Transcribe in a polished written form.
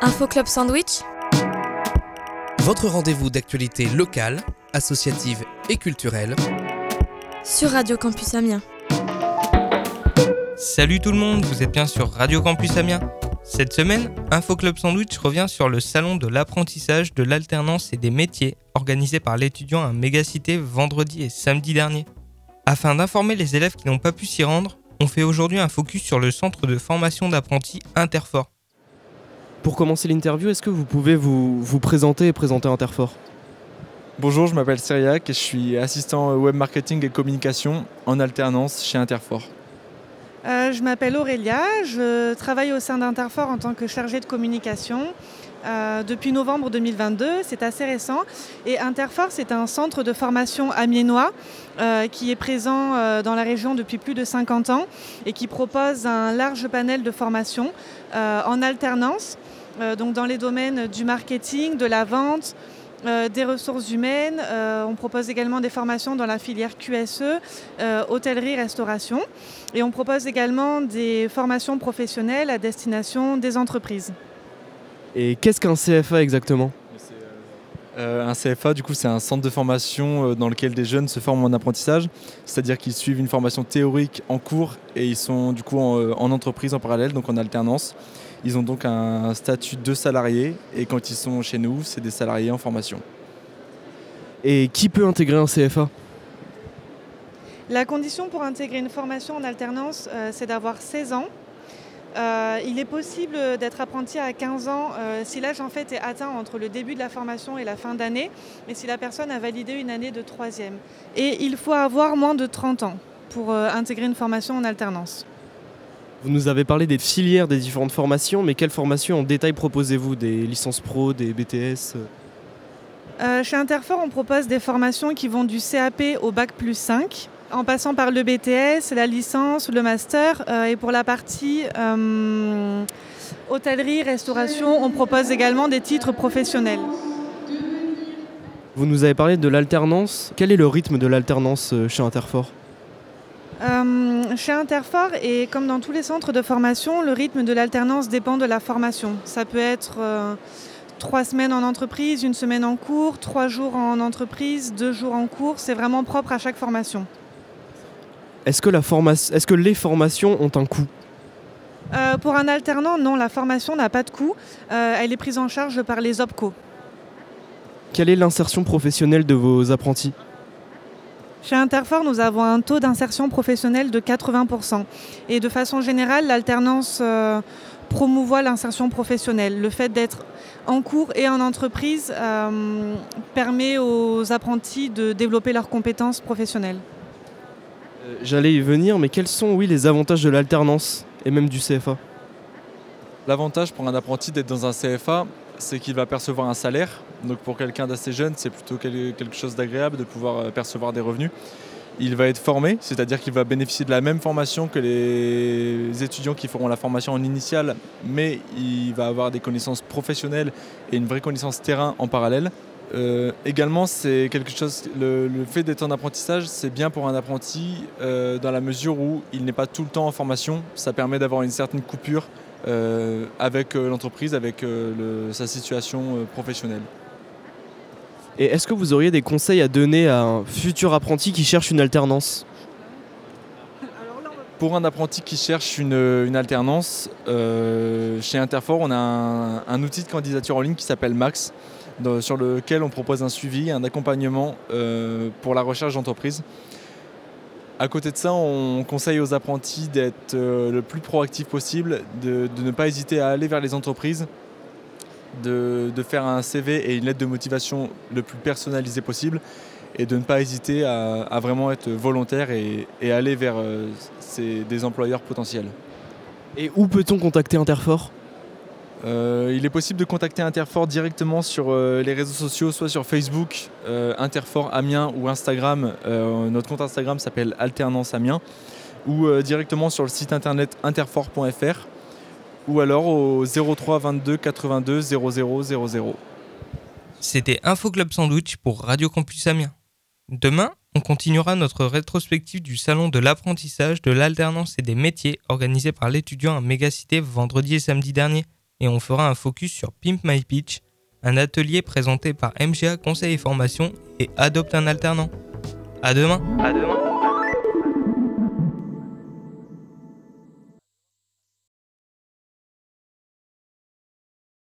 Info Club Sandwich, votre rendez-vous d'actualité locale, associative et culturelle sur Radio Campus Amiens. Salut tout le monde, vous êtes bien sur Radio Campus Amiens. Cette semaine, Info Club Sandwich revient sur le salon de l'apprentissage, de l'alternance et des métiers organisé par l'étudiant à Mégacité vendredi et samedi dernier. Afin d'informer les élèves qui n'ont pas pu s'y rendre, on fait aujourd'hui un focus sur le centre de formation d'apprentis Interfort. Pour commencer l'interview, est-ce que vous pouvez vous présenter et présenter Interfort ? Bonjour, je m'appelle Cyriac et je suis assistant web marketing et communication en alternance chez Interfort. Je m'appelle Aurélia, je travaille au sein d'Interfort en tant que chargée de communication depuis novembre 2022, c'est assez récent. Et Interfort, c'est un centre de formation amiénois qui est présent dans la région depuis plus de 50 ans et qui propose un large panel de formations en alternance, donc dans les domaines du marketing, de la vente, des ressources humaines. On propose également des formations dans la filière QSE, hôtellerie, restauration. Et on propose également des formations professionnelles à destination des entreprises. Et qu'est-ce qu'un CFA exactement ? Un CFA, du coup, c'est un centre de formation dans lequel des jeunes se forment en apprentissage, c'est-à-dire qu'ils suivent une formation théorique en cours et ils sont du coup en entreprise en parallèle, donc en alternance. Ils ont donc un statut de salarié et quand ils sont chez nous, c'est des salariés en formation. Et qui peut intégrer un CFA ? La condition pour intégrer une formation en alternance, c'est d'avoir 16 ans. Il est possible d'être apprenti à 15 ans si l'âge en fait est atteint entre le début de la formation et la fin d'année et si la personne a validé une année de 3e. Et il faut avoir moins de 30 ans pour intégrer une formation en alternance. Vous nous avez parlé des filières des différentes formations, mais quelles formations en détail proposez-vous ? Des licences pro, des BTS ? Chez Interfort, on propose des formations qui vont du CAP au Bac plus 5, en passant par le BTS, la licence, le master. Et pour la partie hôtellerie, restauration, on propose également des titres professionnels. Vous nous avez parlé de l'alternance. Quel est le rythme de l'alternance chez Interfort ? Chez Interfort, et comme dans tous les centres de formation, le rythme de l'alternance dépend de la formation. Ça peut être 3 semaines en entreprise, 1 semaine en cours, 3 jours en entreprise, 2 jours en cours. C'est vraiment propre à chaque formation. Est-ce que les formations ont un coût ? Pour un alternant, non, la formation n'a pas de coût. Elle est prise en charge par les OPCO. Quelle est l'insertion professionnelle de vos apprentis ? Chez Interfort, nous avons un taux d'insertion professionnelle de 80%. Et de façon générale, l'alternance promouvoit l'insertion professionnelle. Le fait d'être en cours et en entreprise permet aux apprentis de développer leurs compétences professionnelles. J'allais y venir, mais quels sont les avantages de l'alternance et même du CFA ? L'avantage pour un apprenti d'être dans un CFA, c'est qu'il va percevoir un salaire. Donc pour quelqu'un d'assez jeune, c'est plutôt quelque chose d'agréable de pouvoir percevoir des revenus. Il va être formé, c'est-à-dire qu'il va bénéficier de la même formation que les étudiants qui feront la formation en initiale, mais il va avoir des connaissances professionnelles et une vraie connaissance terrain en parallèle. Également, c'est quelque chose. Le fait d'être en apprentissage, c'est bien pour un apprenti dans la mesure où il n'est pas tout le temps en formation. Ça permet d'avoir une certaine coupure avec l'entreprise, avec sa situation professionnelle. Et est-ce que vous auriez des conseils à donner à un futur apprenti qui cherche une alternance ? Pour un apprenti qui cherche une alternance, chez Interfort, on a un outil de candidature en ligne qui s'appelle Max, sur lequel on propose un suivi, un accompagnement pour la recherche d'entreprise. À côté de ça, on conseille aux apprentis d'être le plus proactif possible, de ne pas hésiter à aller vers les entreprises, de faire un CV et une lettre de motivation le plus personnalisé possible et de ne pas hésiter à vraiment être volontaire et aller vers des employeurs potentiels. Et où peut-on contacter Interfort ? Il est possible de contacter Interfort directement sur les réseaux sociaux, soit sur Facebook, Interfort Amiens ou Instagram. Notre compte Instagram s'appelle Alternance Amiens, ou directement sur le site internet interfort.fr ou alors au 03 22 82 00 00. C'était Info Club Sandwich pour Radio Campus Amiens. Demain, on continuera notre rétrospective du salon de l'apprentissage, de l'alternance et des métiers organisé par l'étudiant à Mégacité vendredi et samedi dernier. et on fera un focus sur Pimp My Pitch, un atelier présenté par MGA Conseil et Formation et Adopte un alternant. À demain.